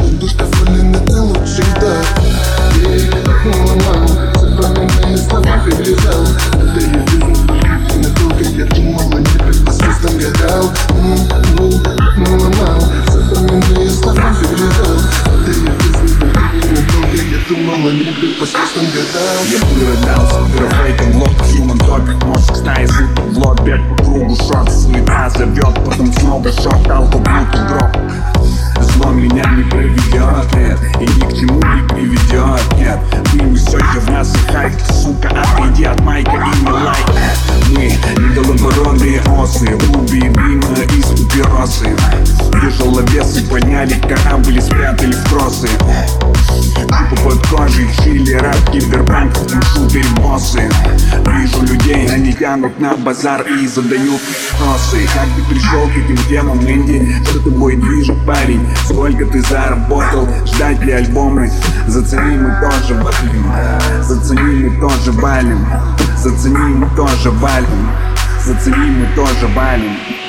Будешь доволен, это лучший дар. Я их так наломал, запоминные слова перевязал. Это я вижу, надолго я думал о небе, по звездам гадал. Наломал, запоминные слова перевязал. Это я вижу, надолго я думал о небе, по звездам гадал. Я выродался, графейтом в лоб, human топик, мозг стаи звуки в лоб, бег по кругу, шот, суета зовет, потом снова шот, алкоголь и дроп. Зло меня не проведет, нет, и ни к чему не приведет, нет. Вы не сойте в нас и хайп, сука, отойди от майка и не лайк. Мы голобородые осы, руби дыма из папиросы. Тяжеловесы подняли корабль и спрятали в тросы. Тупо под кожей чили, рэп, киберпанк, шутер-боссы. Вижу людей, они тянут на базар и задают вопросы. Как ты пришел к этим темам, Энди? Что тобой движет, парень? Сколько ты заработал? Ждать ли альбомы? Зацени, мы тоже валим. Зацени, мы тоже валим. Зацени, мы тоже валим. Зацени, мы тоже валим.